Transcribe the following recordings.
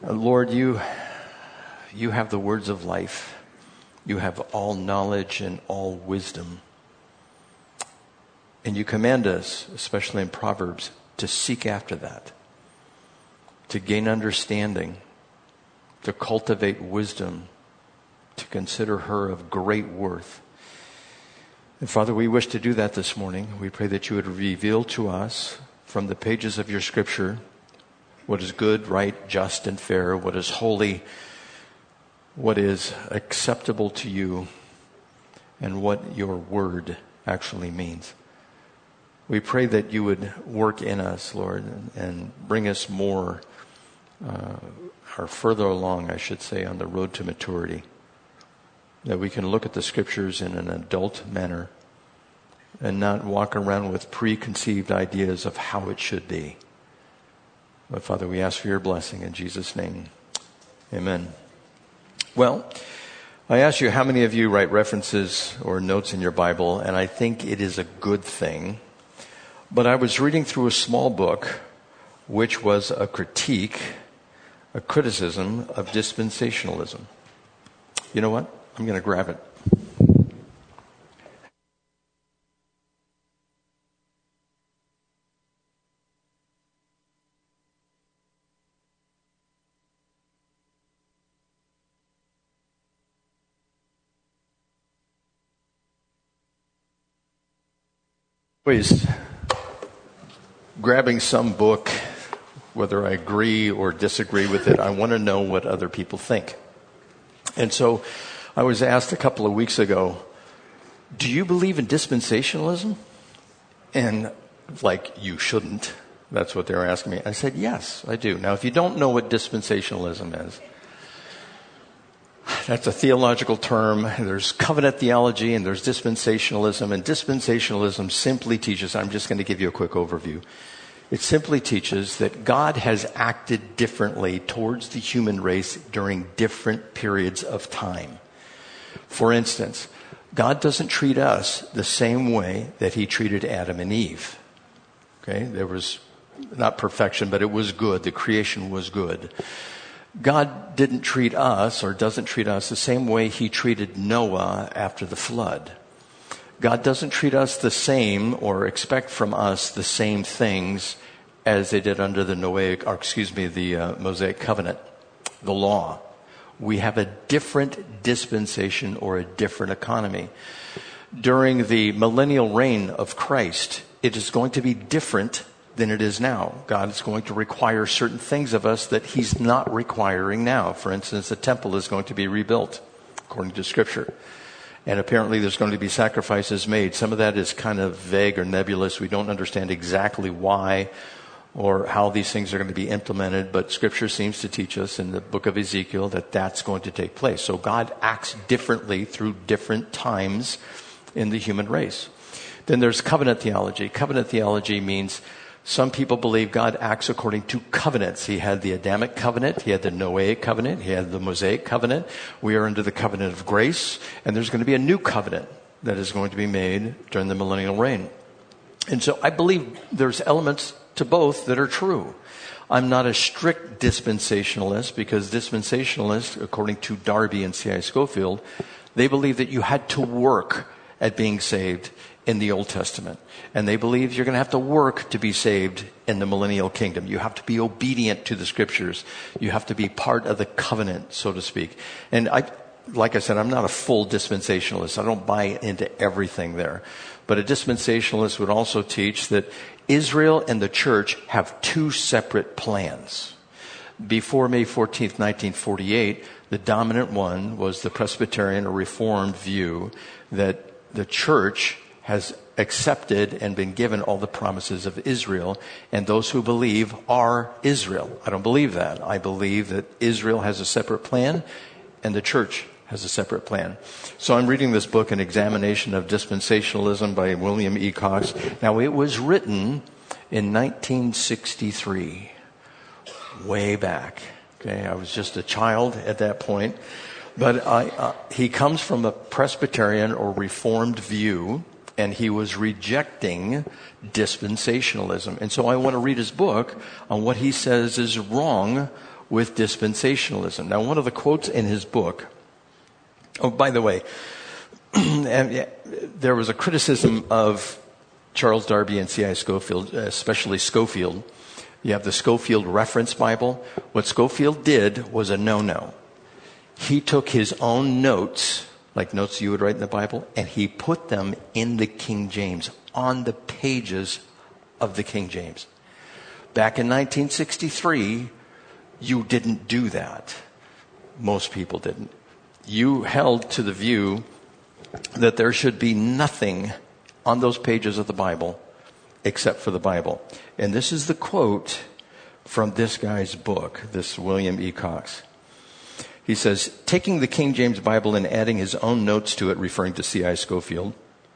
Lord, you have the words of life. You have all knowledge and all wisdom. And you command us, especially in Proverbs, to seek after that, to gain understanding, to cultivate wisdom, to consider her of great worth. And Father, we wish to do that this morning. We pray that you would reveal to us from the pages of your Scripture what is good, right, just, and fair, what is holy, what is acceptable to you, and what your word actually means. We pray that you would work in us, Lord, and bring us more, or further along, I should say, on the road to maturity. That we can look at the Scriptures in an adult manner and not walk around with preconceived ideas of how it should be. But Father, we ask for your blessing in Jesus' name. Amen. Well, I asked you how many of you write references or notes in your Bible, and I think it is a good thing. But I was reading through a small book, which was a criticism of dispensationalism. You know what? I'm going to grab it. Always grabbing some book, whether I agree or disagree with it, I want to know what other people think. And so I was asked a couple of weeks ago, do you believe in dispensationalism? And you shouldn't. That's what they were asking me. I said, yes, I do. Now, if you don't know what dispensationalism is, that's a theological term. There's covenant theology and there's dispensationalism. And dispensationalism simply teaches, I'm just going to give you a quick overview. It simply teaches that God has acted differently towards the human race during different periods of time. For instance, God doesn't treat us the same way that he treated Adam and Eve. Okay? There was not perfection, but it was good. The creation was good. God didn't treat us or doesn't treat us the same way he treated Noah after the flood. God doesn't treat us the same or expect from us the same things as they did under the Mosaic covenant, the law. We have a different dispensation or a different economy. During the millennial reign of Christ, it is going to be different than it is now. God is going to require certain things of us that he's not requiring now. For instance, the temple is going to be rebuilt, according to Scripture. And apparently there's going to be sacrifices made. Some of that is kind of vague or nebulous. We don't understand exactly why or how these things are going to be implemented, but Scripture seems to teach us in the book of Ezekiel that that's going to take place. So God acts differently through different times in the human race. Then there's covenant theology. Covenant theology means some people believe God acts according to covenants. He had the Adamic covenant, he had the Noahic covenant, he had the Mosaic covenant. We are under the covenant of grace, and there's going to be a new covenant that is going to be made during the millennial reign. And so I believe there's elements to both that are true. I'm not a strict dispensationalist because dispensationalists, according to Darby and C.I. Scofield, they believe that you had to work at being saved in the Old Testament. And they believe you're going to have to work to be saved in the millennial kingdom. You have to be obedient to the Scriptures. You have to be part of the covenant, so to speak. And like I said, I'm not a full dispensationalist. I don't buy into everything there. But a dispensationalist would also teach that Israel and the church have two separate plans. Before May 14th, 1948, the dominant one was the Presbyterian or Reformed view that the church has accepted and been given all the promises of Israel, and those who believe are Israel. I don't believe that. I believe that Israel has a separate plan and the church has a separate plan. So I'm reading this book, An Examination of Dispensationalism by William E. Cox. Now, it was written in 1963, way back. Okay, I was just a child at that point. But he comes from a Presbyterian or Reformed view, and he was rejecting dispensationalism. And so I want to read his book on what he says is wrong with dispensationalism. Now, one of the quotes in his book, oh, by the way, there was a criticism of Charles Darby and C.I. Scofield, especially Scofield. You have the Scofield Reference Bible. What Scofield did was a no-no. He took his own notes, like notes you would write in the Bible, and he put them in the King James, on the pages of the King James. Back in 1963, you didn't do that. Most people didn't. You held to the view that there should be nothing on those pages of the Bible except for the Bible. And this is the quote from this guy's book, this William E. Cox. He says, taking the King James Bible and adding his own notes to it, referring to C.I. Scofield,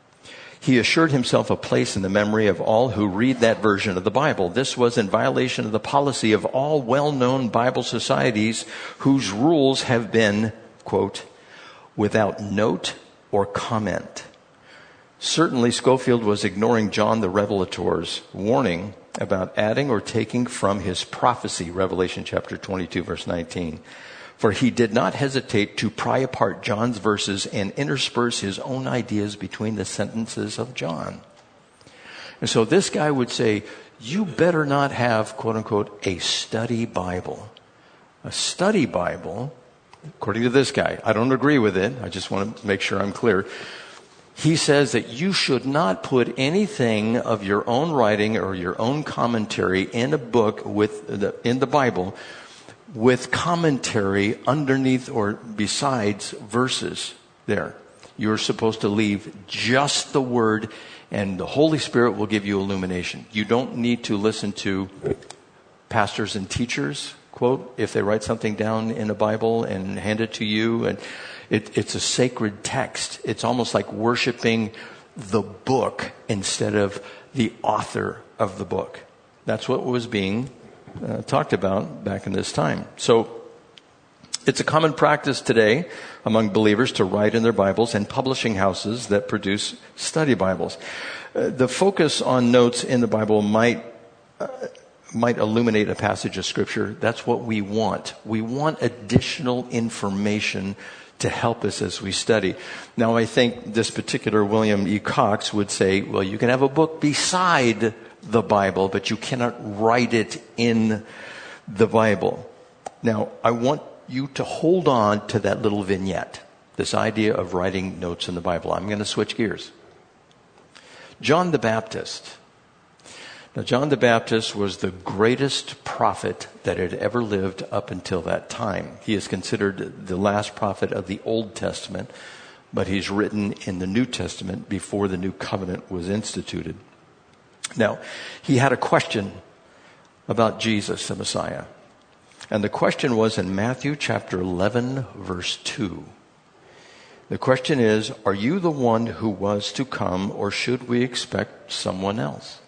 he assured himself a place in the memory of all who read that version of the Bible. This was in violation of the policy of all well-known Bible societies whose rules have been, quote, without note or comment. Certainly, Scofield was ignoring John the Revelator's warning about adding or taking from his prophecy, Revelation chapter 22, verse 19. For he did not hesitate to pry apart John's verses and intersperse his own ideas between the sentences of John. And so this guy would say, you better not have, quote unquote, a study Bible. A study Bible, according to this guy, I don't agree with it. I just want to make sure I'm clear. He says that you should not put anything of your own writing or your own commentary in a book in the Bible with commentary underneath or besides verses there. You're supposed to leave just the word, and the Holy Spirit will give you illumination. You don't need to listen to pastors and teachers, quote, if they write something down in a Bible and hand it to you, and it's a sacred text. It's almost like worshiping the book instead of the author of the book. That's what was being talked about back in this time. So it's a common practice today among believers to write in their Bibles and publishing houses that produce study Bibles. The focus on notes in the Bible might illuminate a passage of Scripture. That's what we want. We want additional information to help us as we study. Now, I think this particular William E. Cox would say, well, you can have a book beside the Bible, but you cannot write it in the Bible. Now, I want you to hold on to that little vignette, this idea of writing notes in the Bible. I'm going to switch gears. John the Baptist. Now, John the Baptist was the greatest prophet that had ever lived up until that time. He is considered the last prophet of the Old Testament, but he's written in the New Testament before the New Covenant was instituted. Now, he had a question about Jesus, the Messiah. And the question was in Matthew chapter 11, verse 2. The question is, are you the one who was to come, or should we expect someone else?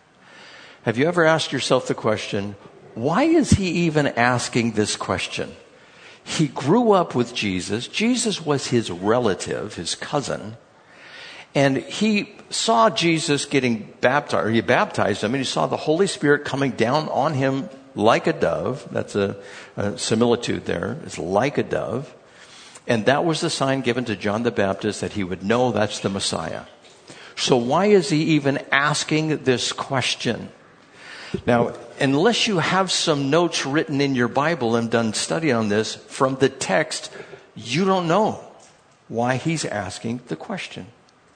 Have you ever asked yourself the question, why is he even asking this question? He grew up with Jesus. Jesus was his relative, his cousin. And he saw Jesus getting baptized, or he baptized him, and he saw the Holy Spirit coming down on him like a dove. That's a similitude there. It's like a dove. And that was the sign given to John the Baptist that he would know that's the Messiah. So why is he even asking this question? Now, unless you have some notes written in your Bible and done study on this from the text, you don't know why he's asking the question.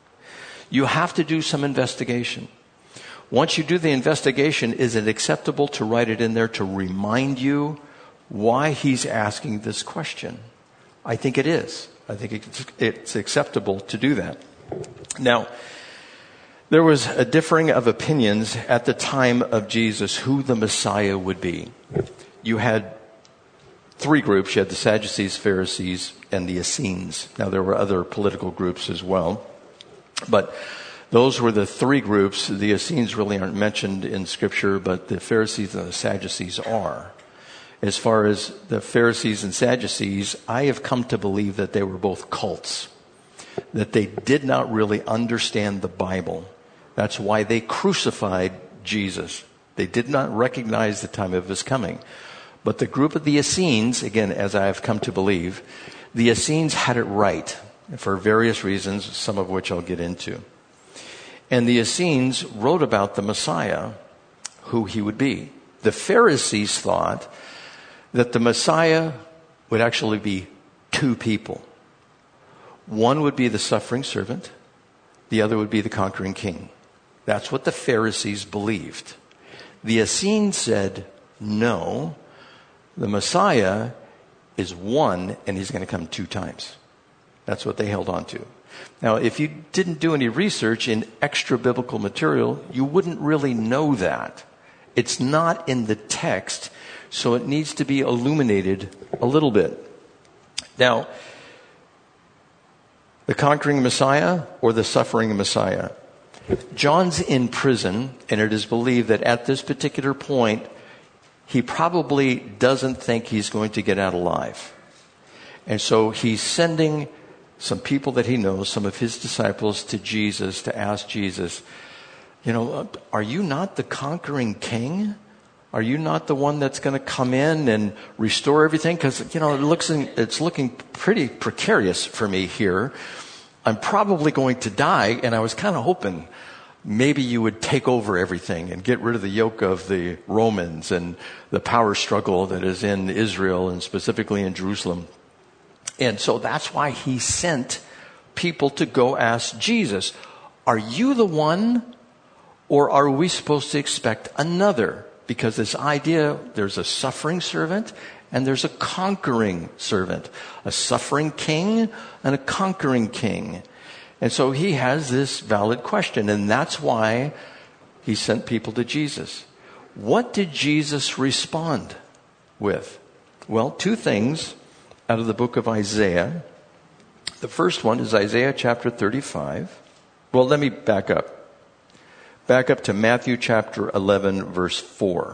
You have to do some investigation. Once you do the investigation, is it acceptable to write it in there to remind you why he's asking this question? I think it is. I think it's acceptable to do that. Now, there was a differing of opinions at the time of Jesus who the Messiah would be. You had three groups. You had the Sadducees, Pharisees, and the Essenes. Now, there were other political groups as well. But those were the three groups. The Essenes really aren't mentioned in Scripture, but the Pharisees and the Sadducees are. As far as the Pharisees and Sadducees, I have come to believe that they were both cults, that they did not really understand the Bible. That's why they crucified Jesus. They did not recognize the time of his coming. But the group of the Essenes, again, as I have come to believe, the Essenes had it right for various reasons, some of which I'll get into. And the Essenes wrote about the Messiah, who he would be. The Pharisees thought that the Messiah would actually be two people. One would be the suffering servant, the other would be the conquering king. That's what the Pharisees believed. The Essenes said, no, the Messiah is one and he's going to come 2 times. That's what they held on to. Now, if you didn't do any research in extra biblical material, you wouldn't really know that. It's not in the text, so it needs to be illuminated a little bit. Now, the conquering Messiah or the suffering Messiah? John's in prison, and it is believed that at this particular point, he probably doesn't think he's going to get out alive. And so he's sending some people that he knows, some of his disciples, to Jesus to ask Jesus, are you not the conquering king? Are you not the one that's going to come in and restore everything? Because, it's looking pretty precarious for me here. I'm probably going to die, and I was kind of hoping maybe you would take over everything and get rid of the yoke of the Romans and the power struggle that is in Israel and specifically in Jerusalem. And so that's why he sent people to go ask Jesus, are you the one, or are we supposed to expect another? Because this idea, there's a suffering servant and there's a conquering servant, a suffering king and a conquering king. And so he has this valid question, and that's why he sent people to Jesus. What did Jesus respond with? Well, 2 things out of the book of Isaiah. The first one is Isaiah chapter 35. Well, let me back up. Back up to Matthew chapter 11, verse 4.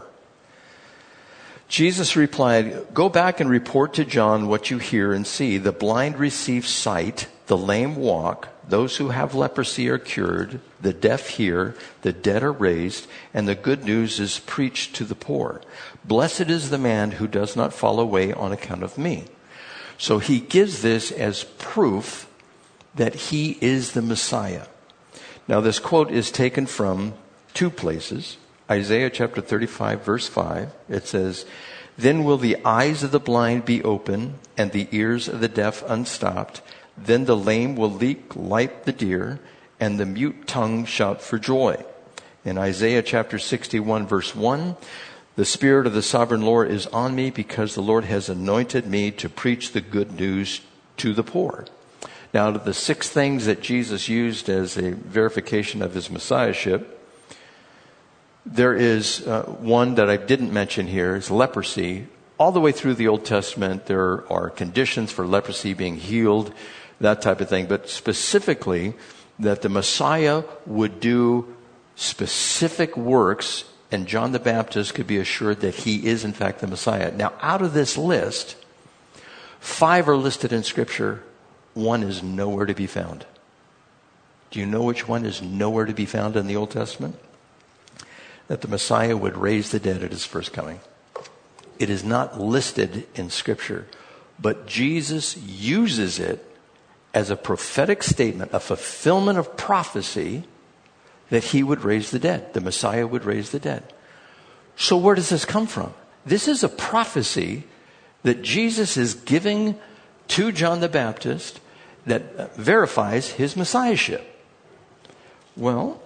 Jesus replied, go back and report to John what you hear and see. The blind receive sight, the lame walk, those who have leprosy are cured, the deaf hear, the dead are raised, and the good news is preached to the poor. Blessed is the man who does not fall away on account of me. So he gives this as proof that he is the Messiah. Now this quote is taken from 2 places. Isaiah chapter 35, verse 5. It says, then will the eyes of the blind be open and the ears of the deaf unstopped. Then the lame will leap like the deer and the mute tongue shout for joy. In Isaiah chapter 61, verse 1, the Spirit of the Sovereign Lord is on me because the Lord has anointed me to preach the good news to the poor. Now, out of the 6 things that Jesus used as a verification of his messiahship, there is one that I didn't mention here, is leprosy. All the way through the Old Testament, there are conditions for leprosy being healed, that type of thing. But specifically, that the Messiah would do specific works, and John the Baptist could be assured that he is, in fact, the Messiah. Now, out of this list, 5 are listed in Scripture. 1 is nowhere to be found. Do you know which one is nowhere to be found in the Old Testament? That the Messiah would raise the dead at his first coming. It is not listed in Scripture, but Jesus uses it as a prophetic statement, a fulfillment of prophecy that he would raise the dead. The Messiah would raise the dead. So where does this come from? This is a prophecy that Jesus is giving to John the Baptist that verifies his messiahship. Well,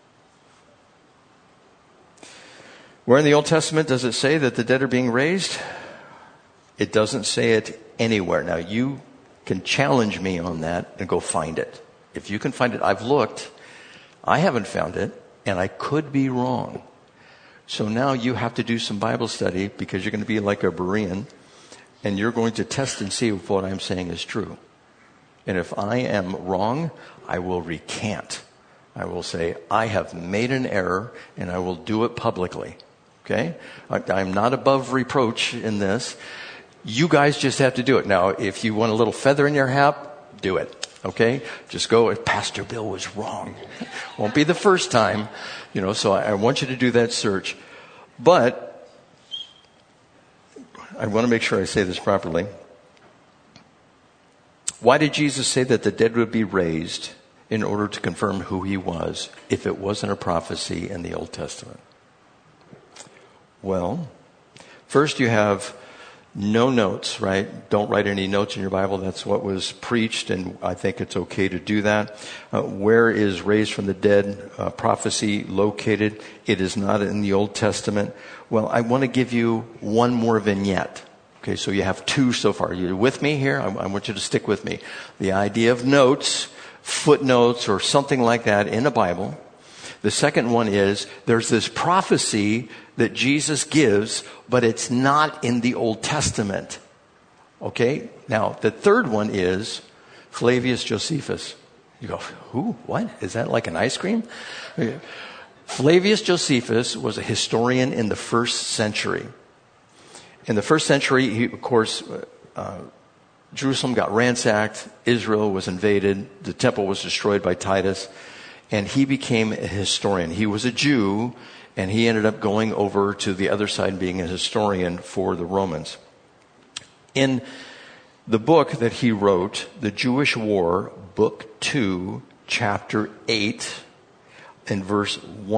where in the Old Testament does it say that the dead are being raised? It doesn't say it anywhere. Now, you can challenge me on that and go find it. If you can find it, I've looked. I haven't found it, and I could be wrong. So now you have to do some Bible study because you're going to be like a Berean, and you're going to test and see if what I'm saying is true. And if I am wrong, I will recant. I will say, I have made an error, and I will do it publicly. Okay? I'm not above reproach in this. You guys just have to do it. Now, if you want a little feather in your hat, do it. Okay? Just go, Pastor Bill was wrong. Won't be the first time. So I want you to do that search. But I want to make sure I say this properly. Why did Jesus say that the dead would be raised in order to confirm who he was if it wasn't a prophecy in the Old Testament? Well, first you have no notes, right? Don't write any notes in your Bible. That's what was preached, and I think it's okay to do that. Where is raised from the dead prophecy located? It is not in the Old Testament. Well, I want to give you one more vignette. Okay, so you have two so far. You're with me here? I want you to stick with me. The idea of notes, footnotes, or something like that in the Bible. The second one is there's this prophecy that Jesus gives, but it's not in the Old Testament. Okay? Now, the third one is Flavius Josephus. You go, who? What? Is that like an ice cream? Okay. Flavius Josephus was a historian in the first century. In the first century, of course, Jerusalem got ransacked. Israel was invaded. The temple was destroyed by Titus. And he became a historian. He was a Jew, and he ended up going over to the other side and being a historian for the Romans. In the book that he wrote, The Jewish War, Book 2, Chapter 8, in verse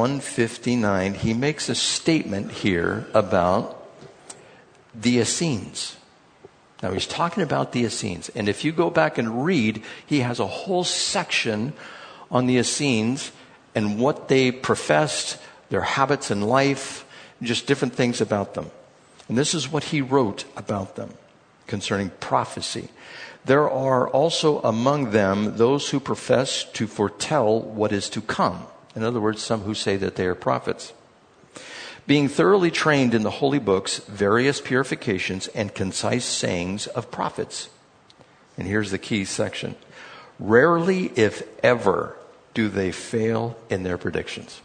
159, he makes a statement here about the Essenes. Now, he's talking about the Essenes. And if you go back and read, he has a whole section on the Essenes and what they professed, their habits in life, just different things about them. And this is what he wrote about them concerning prophecy. There are also among them those who profess to foretell what is to come. In other words, some who say that they are prophets. Being thoroughly trained in the holy books, various purifications, and concise sayings of prophets. And here's the key section. Rarely, if ever, do they fail in their predictions.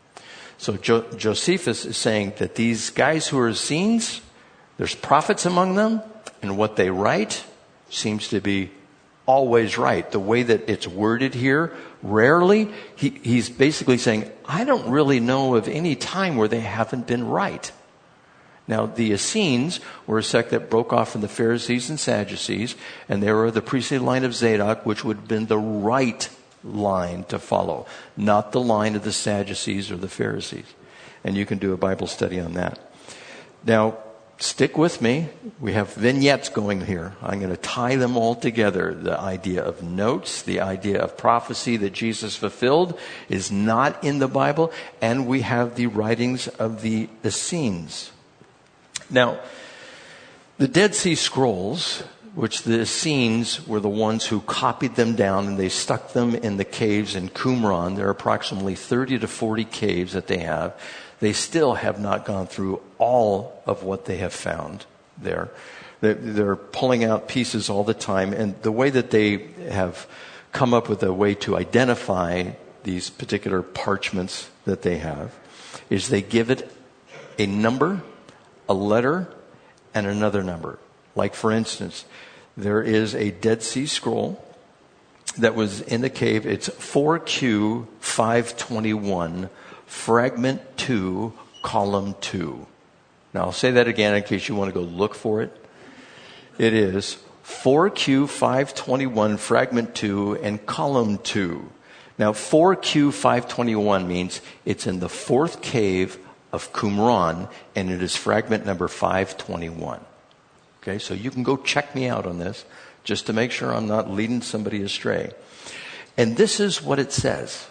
So Josephus is saying that these guys who are Essenes, there's prophets among them, and what they write seems to be always right. The way that it's worded here, rarely, he's basically saying, I don't really know of any time where they haven't been right. Now, the Essenes were a sect that broke off from the Pharisees and Sadducees, and they were the priestly line of Zadok, which would have been the right line to follow, not the line of the Sadducees or the Pharisees. And you can do a Bible study on that. Now, stick with me. We have vignettes going here. I'm going to tie them all together. The idea of notes, the idea of prophecy that Jesus fulfilled is not in the Bible, and we have the writings of the Essenes. Now, the Dead Sea Scrolls, which the Essenes were the ones who copied them down, and they stuck them in the caves in Qumran. There are approximately 30 to 40 caves that they have. They still have not gone through all of what they have found there. They're pulling out pieces all the time, and the way that they have come up with a way to identify these particular parchments that they have is they give it a number, a letter, and another number. Like, for instance, there is a Dead Sea Scroll that was in the cave. It's 4Q 521, Fragment 2, Column 2. Now, I'll say that again in case you want to go look for it. It is 4Q 521, Fragment 2, and Column 2. Now, 4Q 521 means it's in the fourth cave of Qumran, and it is fragment number 521. Okay, so you can go check me out on this just to make sure I'm not leading somebody astray. And this is what it says.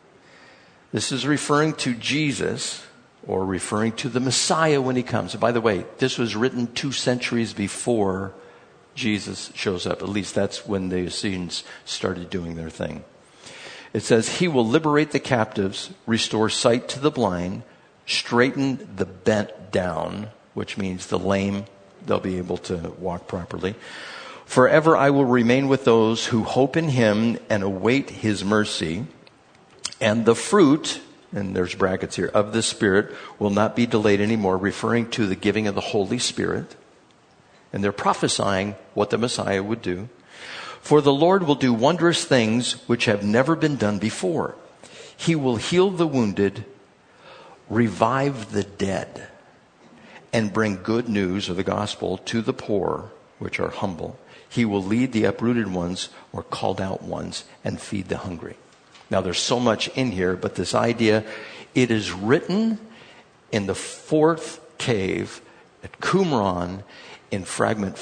This is referring to Jesus, or referring to the Messiah when he comes. And by the way, this was written 2 centuries before Jesus shows up. At least that's when the Essenes started doing their thing. It says, he will liberate the captives, restore sight to the blind, straighten the bent down, which means the lame, they'll be able to walk properly. Forever I will remain with those who hope in him and await his mercy. And the fruit, and there's brackets here, of the Spirit will not be delayed anymore, referring to the giving of the Holy Spirit. And they're prophesying what the Messiah would do. For the Lord will do wondrous things which have never been done before. He will heal the wounded, revive the dead, and bring good news or the gospel to the poor, which are humble. He will lead the uprooted ones or called out ones and feed the hungry. Now there's so much in here, but this idea, it is written in the fourth cave at Qumran in fragment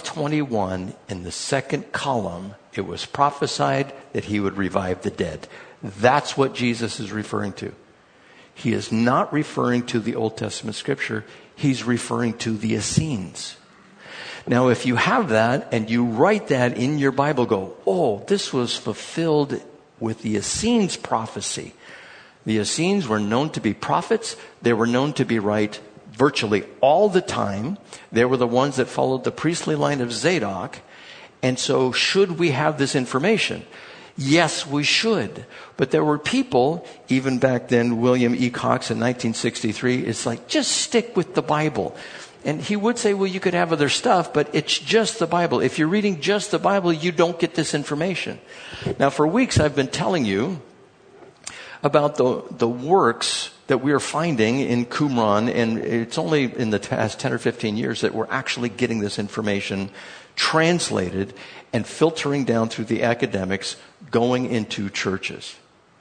521 in the second column. It was prophesied that he would revive the dead. That's what Jesus is referring to. He is not referring to the Old Testament scripture. He's referring to the Essenes. Now, if you have that and you write that in your Bible, go, oh, this was fulfilled with the Essenes prophecy. The Essenes were known to be prophets. They were known to be right virtually all the time. They were the ones that followed the priestly line of Zadok. And so should we have this information? Yes, we should. But there were people, even back then, William E. Cox in 1963, it's like, just stick with the Bible. And he would say, well, you could have other stuff, but it's just the Bible. If you're reading just the Bible, you don't get this information. Now, for weeks, I've been telling you about the works that we are finding in Qumran, and it's only in the past 10 or 15 years that we're actually getting this information translated and filtering down through the academics, going into churches.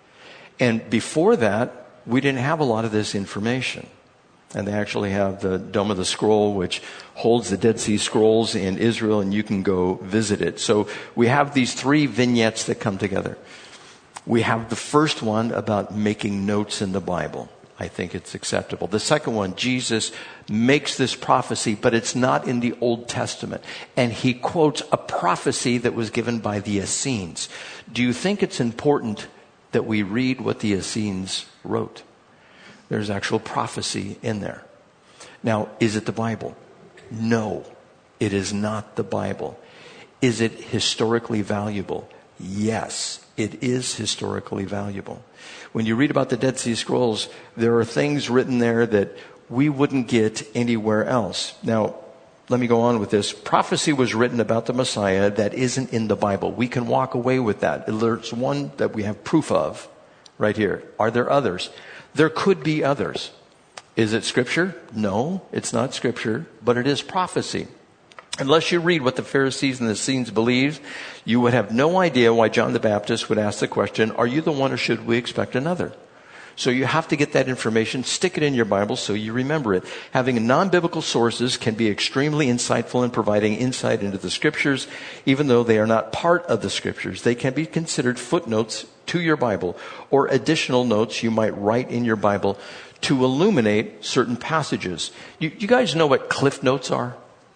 And before that, we didn't have a lot of this information. And they actually have the Dome of the Scroll, which holds the Dead Sea Scrolls in Israel, and you can go visit it. So we have these three vignettes that come together. We have the first one about making notes in the Bible. I think it's acceptable. The second one, Jesus makes this prophecy, but it's not in the Old Testament. And he quotes a prophecy that was given by the Essenes. Do you think it's important that we read what the Essenes wrote? There's actual prophecy in there. Now, is it the Bible? No, it is not the Bible. Is it historically valuable? Yes, it is historically valuable. When you read about the Dead Sea Scrolls, there are things written there that we wouldn't get anywhere else. Now, let me go on with this. Prophecy was written about the Messiah that isn't in the Bible. We can walk away with that. There's one that we have proof of right here. Are there others? There could be others. Is it scripture? No, it's not scripture, but it is prophecy. Unless you read what the Pharisees and the Essenes believed, you would have no idea why John the Baptist would ask the question, are you the one or should we expect another? So you have to get that information, stick it in your Bible so you remember it. Having non-biblical sources can be extremely insightful in providing insight into the scriptures, even though they are not part of the scriptures. They can be considered footnotes to your Bible or additional notes you might write in your Bible to illuminate certain passages. You guys know what cliff notes are?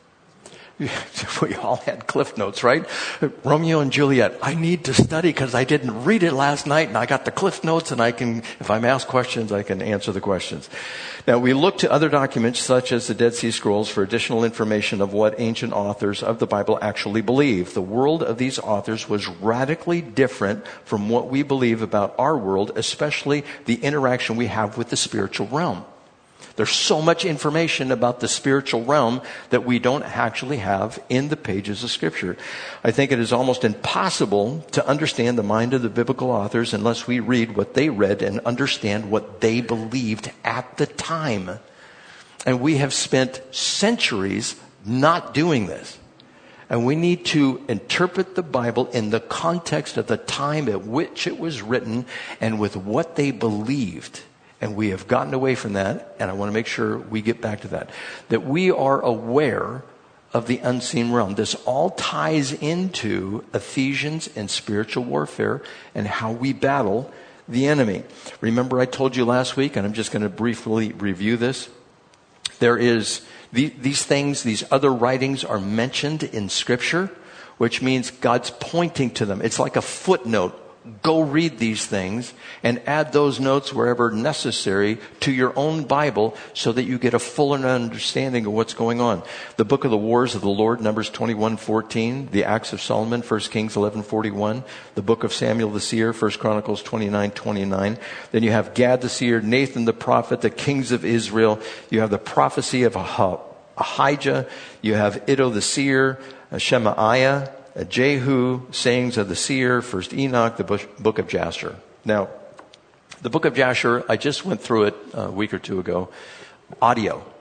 We all had cliff notes, right? Romeo and Juliet. I need to study because I didn't read it last night and I got the cliff notes and I can, if I'm asked questions, I can answer the questions. Now we look to other documents such as the Dead Sea Scrolls for additional information of what ancient authors of the Bible actually believe. The world of these authors was radically different from what we believe about our world, especially the interaction we have with the spiritual realm. There's so much information about the spiritual realm that we don't actually have in the pages of Scripture. I think it is almost impossible to understand the mind of the biblical authors unless we read what they read and understand what they believed at the time. And we have spent centuries not doing this. And we need to interpret the Bible in the context of the time at which it was written and with what they believed. And we have gotten away from that, and I want to make sure we get back to that. That we are aware of the unseen realm. This all ties into Ephesians and spiritual warfare and how we battle the enemy. Remember I told you last week, and I'm just going to briefly review this. There is these things, these other writings are mentioned in Scripture, which means God's pointing to them. It's like a footnote. Go read these things and add those notes wherever necessary to your own Bible so that you get a fuller understanding of what's going on. The book of the wars of the Lord, Numbers 21:14, the Acts of Solomon, 1 Kings 11:41, the book of Samuel the seer, 1 Chronicles 29:29. Then you have Gad the seer, Nathan the prophet, the kings of Israel. You have the prophecy of Ahijah. You have Iddo the seer, Shemaiah, Jehu, sayings of the seer, first Enoch, the book of Jasher. Now, the book of Jasher, I just went through it a week or two ago. Audio.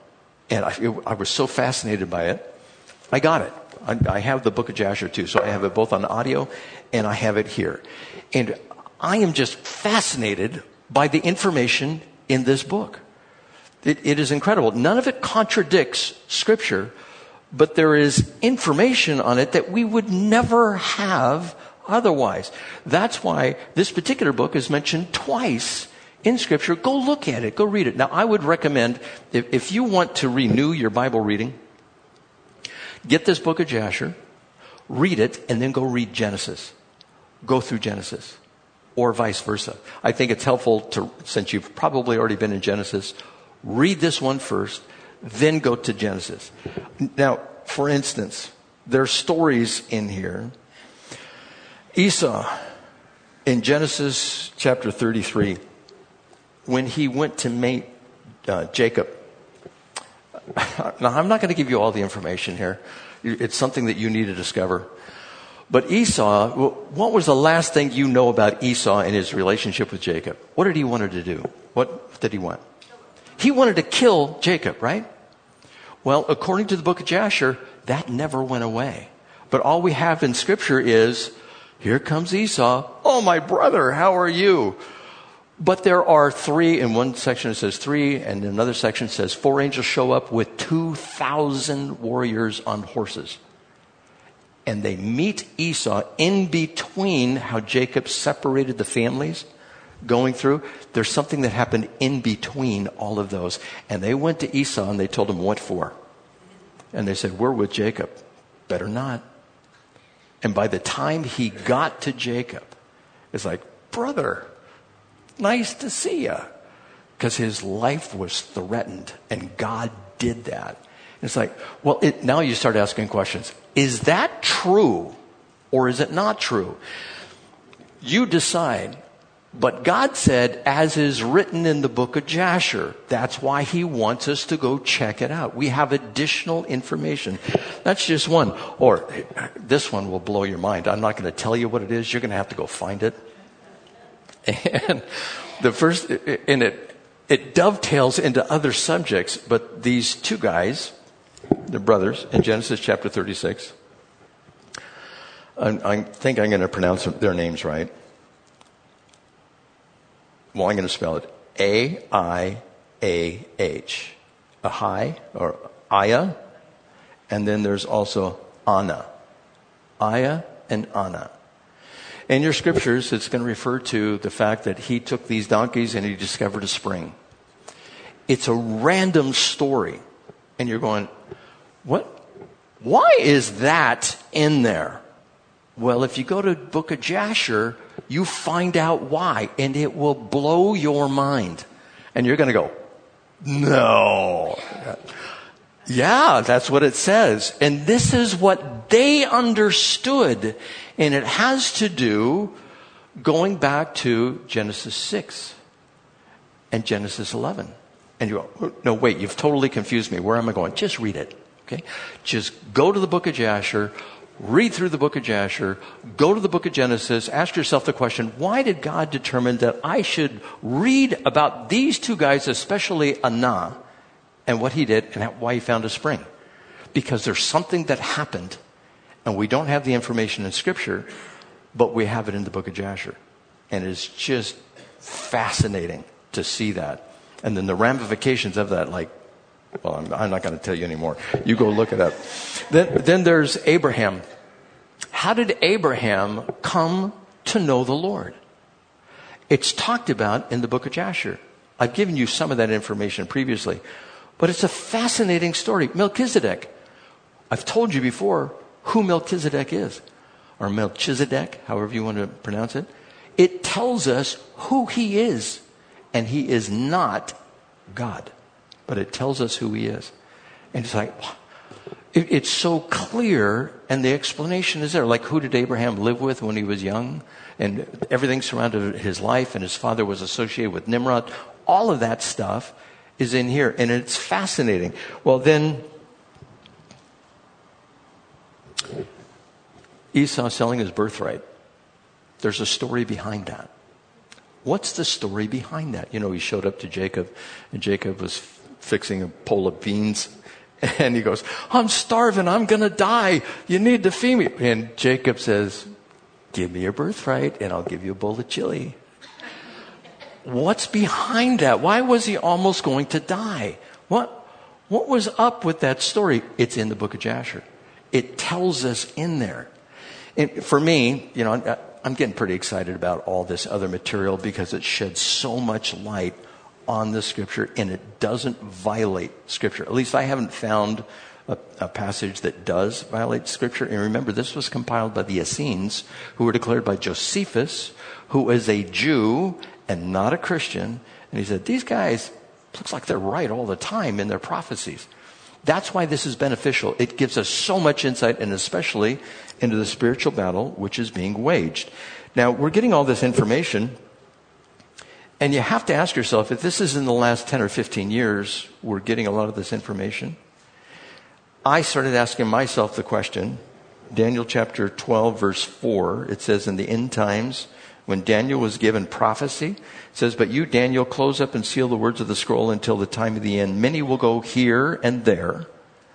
And I was so fascinated by it. I got it. I have the Book of Jasher too, so I have it both on audio and I have it here. And I am just fascinated by the information in this book. It is incredible. None of it contradicts Scripture, but there is information on it that we would never have otherwise. That's why this particular book is mentioned twice in Scripture. Go look at it. Go read it. Now, I would recommend, if you want to renew your Bible reading, get this Book of Jasher, read it, and then go read Genesis. Go through Genesis, or vice versa. I think it's helpful to, since you've probably already been in Genesis, read this one first, then go to Genesis. Now, for instance, there are stories in here. Esau, in Genesis chapter 33, when he went to meet Jacob. Now, I'm not going to give you all the information here. It's something that you need to discover. But Esau, what was the last thing you know about Esau and his relationship with Jacob? What did he want to do? What did he want? He wanted to kill Jacob, right? Well, according to the Book of Jasher, that never went away. But all we have in Scripture is, here comes Esau. Oh, my brother, how are you? But there are three, in one section it says three, and in another section it says 4 angels show up with 2,000 warriors on horses. And they meet Esau in between how Jacob separated the families going through. There's something that happened in between all of those. And they went to Esau and they told him, what for? And they said, we're with Jacob. Better not. And by the time he got to Jacob, it's like, brother, nice to see you. Because his life was threatened and God did that. And it's like, well, now you start asking questions. Is that true or is it not true? You decide. But God said, as is written in the Book of Jasher, that's why he wants us to go check it out. We have additional information. That's just one. Or this one will blow your mind. I'm not going to tell you what it is. You're going to have to go find it. And it dovetails into other subjects, but these two guys, they're brothers, in Genesis chapter 36. I think I'm going to pronounce their names right. Well, I'm going to spell it A-I-A-H. Ahai, or Aya. And then there's also Anna. Aya and Anna. In your scriptures, it's going to refer to the fact that he took these donkeys and he discovered a spring. It's a random story. And you're going, what? Why is that in there? Well, if you go to the Book of Jasher, you find out why, and it will blow your mind. And you're going to go, no. Yeah, that's what it says. And this is what they understood. And it has to do going back to Genesis 6 and Genesis 11. And you go, no, wait, you've totally confused me. Where am I going? Just read it. Okay? Just go to the Book of Jasher. Read through the Book of Jasher, go to the Book of Genesis, ask yourself the question, why did God determine that I should read about these two guys, especially Anna, and what he did, and why he found a spring? Because there's something that happened, and we don't have the information in Scripture, but we have it in the Book of Jasher. And it's just fascinating to see that. And then the ramifications of that, like, well, I'm not going to tell you anymore. You go look it up. Then there's Abraham. How did Abraham come to know the Lord? It's talked about in the Book of Jasher. I've given you some of that information previously. But it's a fascinating story. Melchizedek. I've told you before who Melchizedek is. Or Melchizedek, however you want to pronounce it. It tells us who he is. And he is not God. But it tells us who he is. And it's like, it's so clear, and the explanation is there. Like, who did Abraham live with when he was young? And everything surrounded his life, and his father was associated with Nimrod. All of that stuff is in here, and it's fascinating. Well, then, Esau selling his birthright. There's a story behind that. What's the story behind that? You know, he showed up to Jacob, and Jacob was fixing a bowl of beans. And he goes, I'm starving. I'm going to die. You need to feed me. And Jacob says, give me your birthright and I'll give you a bowl of chili. What's behind that? Why was he almost going to die? What was up with that story? It's in the book of Jasher. It tells us in there. And for me, I'm getting pretty excited about all this other material because it sheds so much light on the Scripture, and it doesn't violate Scripture. At least I haven't found a passage that does violate Scripture. And remember, this was compiled by the Essenes, who were declared by Josephus, who is a Jew and not a Christian. And he said, these guys, looks like they're right all the time in their prophecies. That's why this is beneficial. It gives us so much insight, and especially into the spiritual battle which is being waged. Now, we're getting all this information, and you have to ask yourself, if this is in the last 10 or 15 years, we're getting a lot of this information. I started asking myself the question, Daniel chapter 12, verse 4, it says, in the end times, when Daniel was given prophecy, it says, but you, Daniel, close up and seal the words of the scroll until the time of the end. Many will go here and there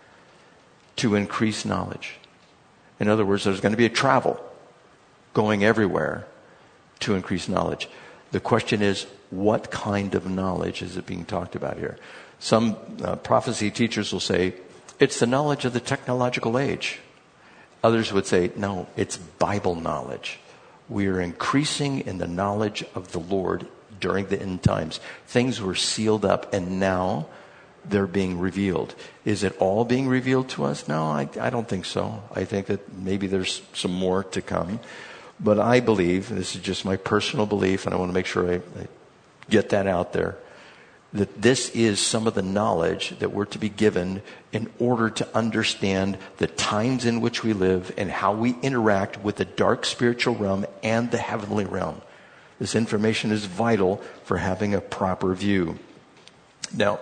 to increase knowledge. In other words, there's going to be a travel going everywhere to increase knowledge. The question is, what kind of knowledge is it being talked about here? Some prophecy teachers will say, it's the knowledge of the technological age. Others would say, no, it's Bible knowledge. We are increasing in the knowledge of the Lord during the end times. Things were sealed up, and now they're being revealed. Is it all being revealed to us? No, I don't think so. I think that maybe there's some more to come. But I believe, this is just my personal belief, and I want to make sure I get that out there, that this is some of the knowledge that we're to be given in order to understand the times in which we live and how we interact with the dark spiritual realm and the heavenly realm. This information is vital for having a proper view. Now,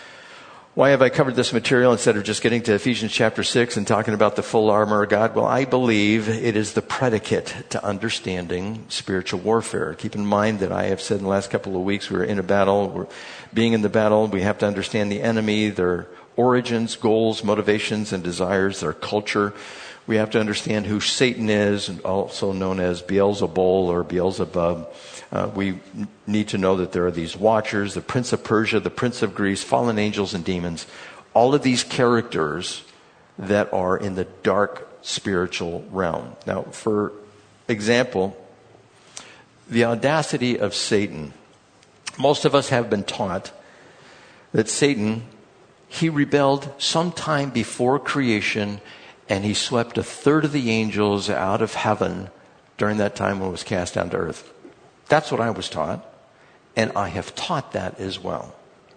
why have I covered this material instead of just getting to Ephesians chapter 6 and talking about the full armor of God? Well, I believe it is the predicate to understanding spiritual warfare. Keep in mind that I have said in the last couple of weeks, we're in a battle. We're being in the battle, we have to understand the enemy, their origins, goals, motivations, and desires, their culture. We have to understand who Satan is, and also known as Beelzebul or Beelzebub. We need to know that there are these watchers, the prince of Persia, the prince of Greece, fallen angels and demons. All of these characters that are in the dark spiritual realm. Now, for example, the audacity of Satan. Most of us have been taught that Satan, he rebelled sometime before creation, and he swept a third of the angels out of heaven during that time when it was cast down to earth. That's what I was taught, and I have taught that as well.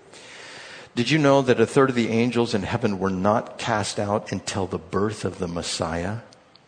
Did you know that a third of the angels in heaven were not cast out until the birth of the Messiah?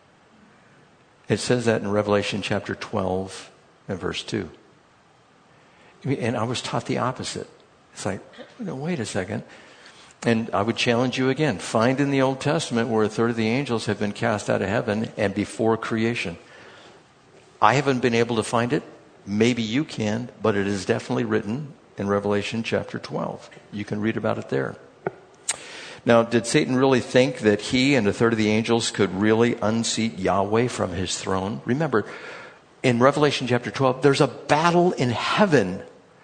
It says that in Revelation chapter 12 and verse 2. And I was taught the opposite. It's like, wait a second. And I would challenge you again. Find in the Old Testament where a third of the angels have been cast out of heaven and before creation. I haven't been able to find it. Maybe you can, but it is definitely written in Revelation chapter 12. You can read about it there. Now, did Satan really think that he and a third of the angels could really unseat Yahweh from his throne? Remember, in Revelation chapter 12, there's a battle in heaven.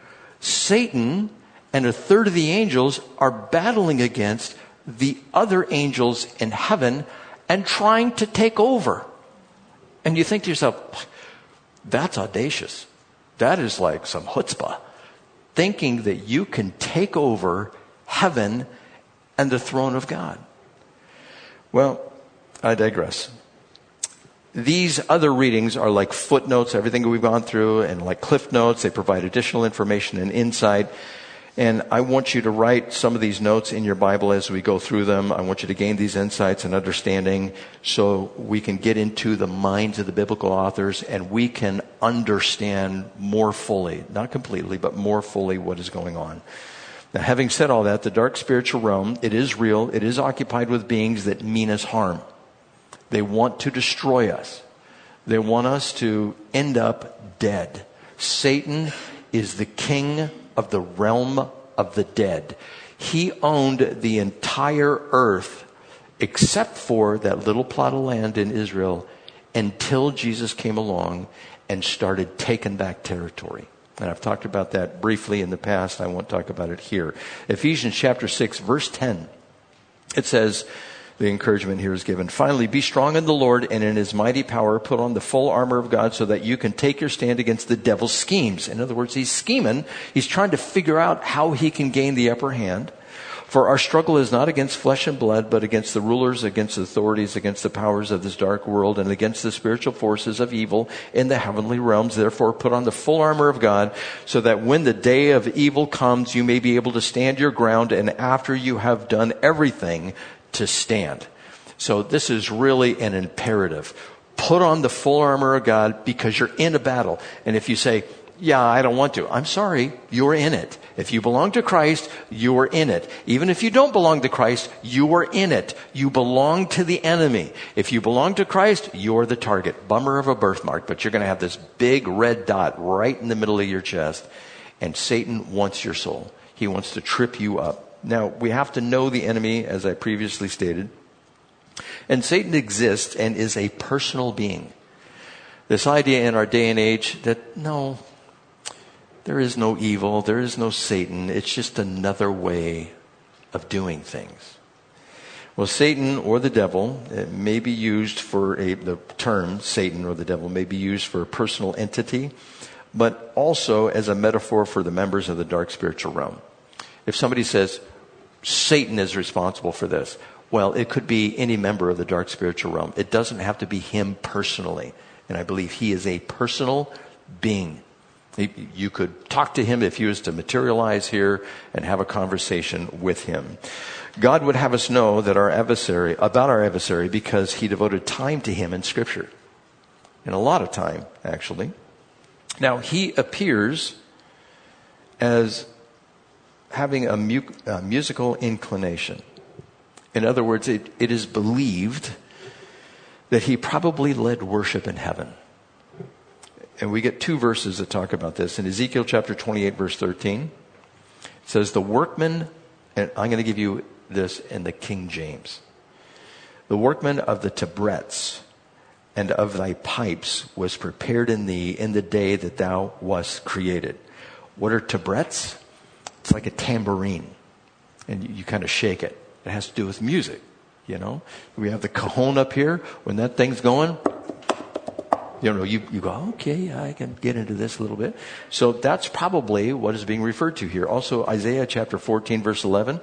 Satan and a third of the angels are battling against the other angels in heaven and trying to take over. And you think to yourself, that's audacious. That is like some chutzpah. Thinking that you can take over heaven and the throne of God. Well, I digress. These other readings are like footnotes, everything we've gone through, and like cliff notes. They provide additional information and insight. And I want you to write some of these notes in your Bible as we go through them. I want you to gain these insights and understanding so we can get into the minds of the biblical authors and we can understand more fully, not completely, but more fully what is going on. Now, having said all that, the dark spiritual realm, it is real. It is occupied with beings that mean us harm. They want to destroy us. They want us to end up dead. Satan is the king of the realm of the dead. He owned the entire earth except for that little plot of land in Israel until Jesus came along and started taking back territory. And I've talked about that briefly in the past. I won't talk about it here. Ephesians chapter 6, verse 10. It says, the encouragement here is given. Finally, be strong in the Lord and in his mighty power. Put on the full armor of God so that you can take your stand against the devil's schemes. In other words, he's scheming. He's trying to figure out how he can gain the upper hand. For our struggle is not against flesh and blood, but against the rulers, against the authorities, against the powers of this dark world, and against the spiritual forces of evil in the heavenly realms. Therefore, put on the full armor of God, so that when the day of evil comes, you may be able to stand your ground, and after you have done everything, to stand. So this is really an imperative. Put on the full armor of God because you're in a battle. And if you say, yeah, I don't want to. I'm sorry, you're in it. If you belong to Christ, you're in it. Even if you don't belong to Christ, you are in it. You belong to the enemy. If you belong to Christ, you're the target. Bummer of a birthmark, but you're going to have this big red dot right in the middle of your chest. And Satan wants your soul. He wants to trip you up. Now, we have to know the enemy, as I previously stated. And Satan exists and is a personal being. This idea in our day and age that, no, there is no evil, there is no Satan. It's just another way of doing things. Well, Satan or the devil may be used for the term Satan or the devil may be used for a personal entity, but also as a metaphor for the members of the dark spiritual realm. If somebody says, Satan is responsible for this, well, it could be any member of the dark spiritual realm. It doesn't have to be him personally. And I believe he is a personal being. You could talk to him if he was to materialize here and have a conversation with him. God would have us know that about our adversary because he devoted time to him in Scripture. And a lot of time, actually. Now, he appears as having a musical inclination. In other words, it is believed that he probably led worship in heaven. And we get two verses that talk about this. In Ezekiel chapter 28, verse 13, it says, the workman, and I'm going to give you this in the King James. The workman of the tabrets and of thy pipes was prepared in thee in the day that thou wast created. What are tabrets? It's like a tambourine. And you kind of shake it. It has to do with music, you know. We have the cajon up here. When that thing's going, you go, okay, I can get into this a little bit. So that's probably what is being referred to here. Also, Isaiah chapter 14, verse 11.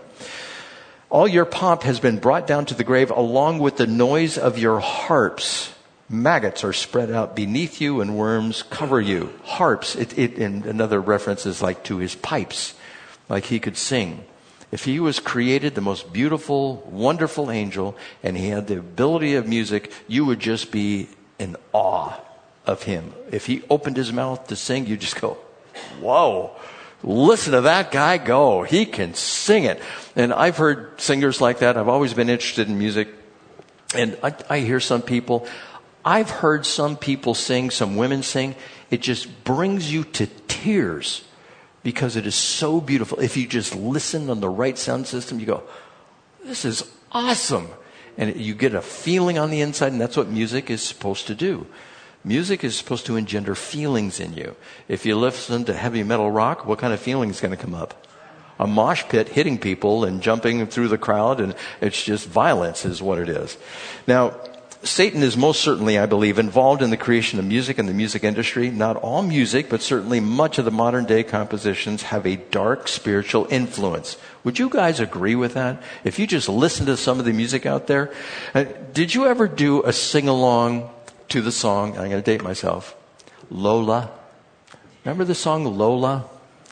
All your pomp has been brought down to the grave along with the noise of your harps. Maggots are spread out beneath you and worms cover you. Harps, in another reference is like to his pipes, like he could sing. If he was created the most beautiful, wonderful angel, and he had the ability of music, you would just be in awe of him. If he opened his mouth to sing, you just go, whoa, listen to that guy go. He can sing it. And I've heard singers like that. I've always been interested in music. And I hear some people, I've heard some people sing, some women sing. It just brings you to tears because it is so beautiful. If you just listen on the right sound system, you go, this is awesome. And you get a feeling on the inside, and that's what music is supposed to do. Music is supposed to engender feelings in you. If you listen to heavy metal rock, what kind of feeling is going to come up? A mosh pit hitting people and jumping through the crowd, and it's just violence is what it is. Now, Satan is most certainly, I believe, involved in the creation of music and the music industry. Not all music, but certainly much of the modern day compositions have a dark spiritual influence. Would you guys agree with that? If you just listen to some of the music out there, did you ever do a sing-along to the song? I'm going to date myself. Lola. Remember the song Lola?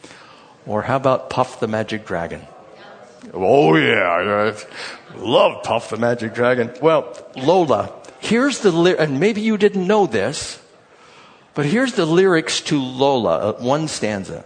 Or how about Puff the Magic Dragon? Oh yeah, I love Puff the Magic Dragon. Well, Lola, here's the and maybe you didn't know this, but here's the lyrics to Lola, one stanza.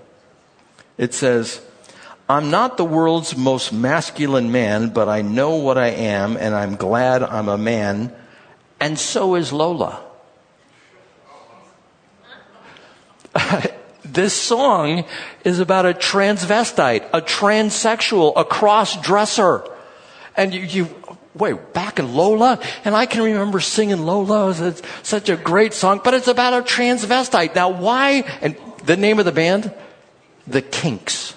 It says, I'm not the world's most masculine man, but I know what I am, and I'm glad I'm a man, and so is Lola. This song is about a transvestite, a transsexual, a cross-dresser. And wait, back in Lola? And I can remember singing Lola. It's such a great song, but it's about a transvestite. Now why? And the name of the band? The Kinks.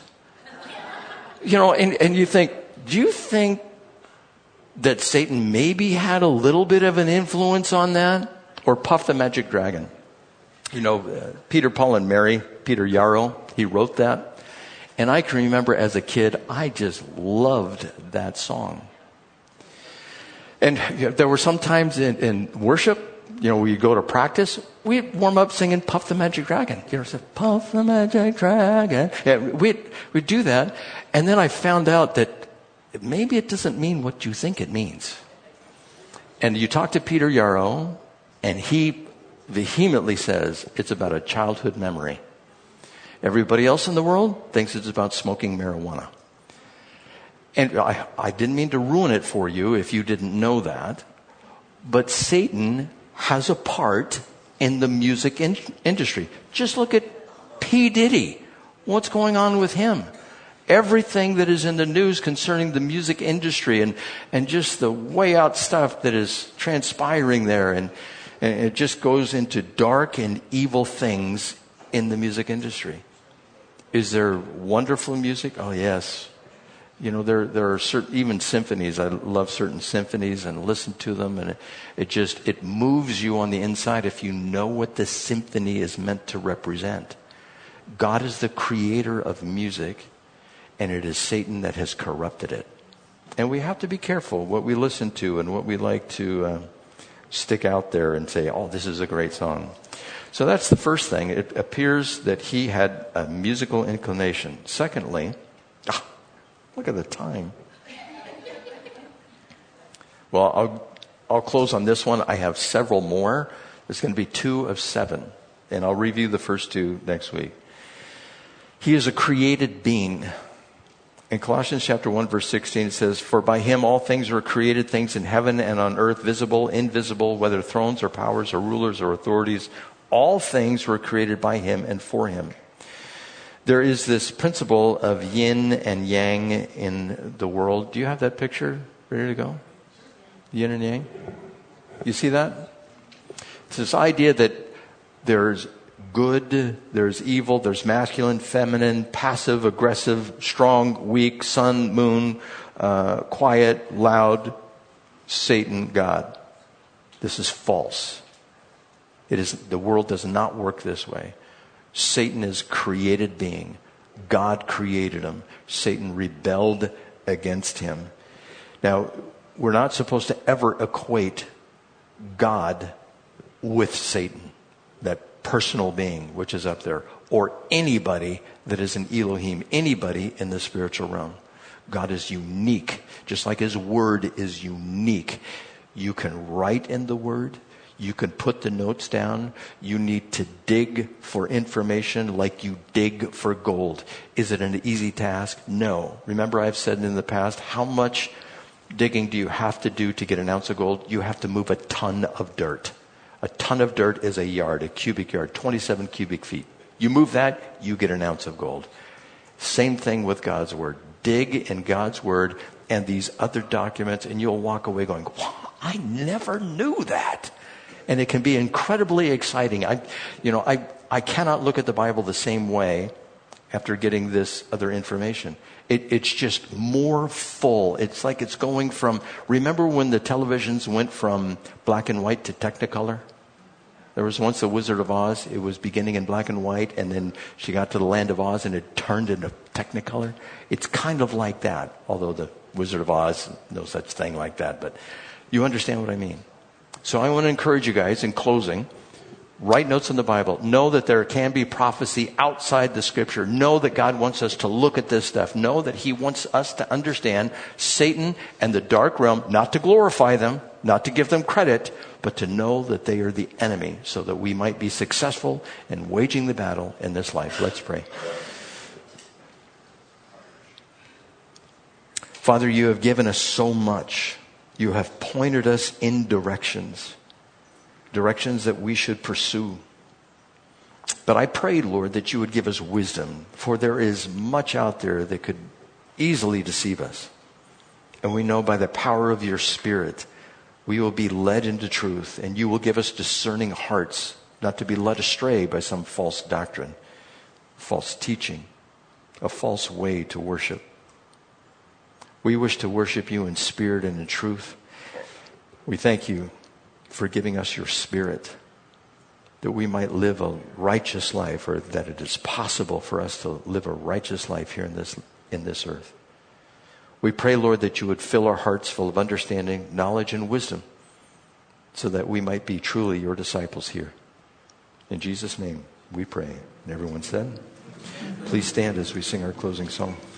And you think, do you think that Satan maybe had a little bit of an influence on that? Or Puff the Magic Dragon? Peter, Paul, and Mary, Peter Yarrow, he wrote that. And I can remember as a kid, I just loved that song. And there were some times in worship, we go to practice, we'd warm up singing Puff the Magic Dragon. Say, Puff the Magic Dragon. Yeah, we'd do that. And then I found out that maybe it doesn't mean what you think it means. And you talk to Peter Yarrow, and he vehemently says it's about a childhood memory. Everybody else in the world thinks it's about smoking marijuana. And I didn't mean to ruin it for you if you didn't know that. But Satan has a part in the music industry. Just look at P. Diddy. What's going on with him? Everything that is in the news concerning the music industry and just the way out stuff that is transpiring there. And it just goes into dark and evil things in the music industry. Is there wonderful music? Oh, yes. There are certain, even symphonies. I love certain symphonies and listen to them. And it moves you on the inside if you know what the symphony is meant to represent. God is the creator of music, and it is Satan that has corrupted it. And we have to be careful what we listen to and what we like to stick out there and say, oh, this is a great song. So that's the first thing. It appears that he had a musical inclination. Secondly, look at the time. Well, I'll close on this one. I have several more. There's going to be 2 of 7. And I'll review the first 2 next week. He is a created being. In Colossians chapter 1, verse 16, it says, for by him all things were created, things in heaven and on earth, visible, invisible, whether thrones or powers or rulers or authorities. All things were created by him and for him. There is this principle of yin and yang in the world. Do you have that picture ready to go? Yin and yang? You see that? It's this idea that there's good, there's evil, there's masculine, feminine, passive, aggressive, strong, weak, sun, moon, quiet, loud, Satan, God. This is false. The world does not work this way. Satan is a created being. God created him. Satan rebelled against him. Now, we're not supposed to ever equate God with Satan, that personal being which is up there, or anybody that is an Elohim, anybody in the spiritual realm. God is unique, just like his word is unique. You can write in the word. You can put the notes down. You need to dig for information like you dig for gold. Is it an easy task? No. Remember, I've said in the past, how much digging do you have to do to get an ounce of gold? You have to move a ton of dirt. A ton of dirt is a yard, a cubic yard, 27 cubic feet. You move that, you get an ounce of gold. Same thing with God's word. Dig in God's word and these other documents, and you'll walk away going, wow, I never knew that. And it can be incredibly exciting. I cannot look at the Bible the same way after getting this other information. It's just more full. It's like it's going from, remember when the televisions went from black and white to Technicolor? There was once the Wizard of Oz. It was beginning in black and white, and then she got to the Land of Oz, and it turned into Technicolor. It's kind of like that, although the Wizard of Oz, no such thing like that. But you understand what I mean. So I want to encourage you guys in closing, write notes in the Bible. Know that there can be prophecy outside the scripture. Know that God wants us to look at this stuff. Know that he wants us to understand Satan and the dark realm, not to glorify them, not to give them credit, but to know that they are the enemy so that we might be successful in waging the battle in this life. Let's pray. Father, you have given us so much. You have pointed us in directions that we should pursue. But I pray, Lord, that you would give us wisdom, for there is much out there that could easily deceive us. And we know by the power of your Spirit, we will be led into truth, and you will give us discerning hearts, not to be led astray by some false doctrine, false teaching, a false way to worship. We wish to worship you in spirit and in truth. We thank you for giving us your Spirit, that we might live a righteous life, or that it is possible for us to live a righteous life here in this earth. We pray, Lord, that you would fill our hearts full of understanding, knowledge, and wisdom, so that we might be truly your disciples here. In Jesus' name we pray. And everyone said, please stand as we sing our closing song.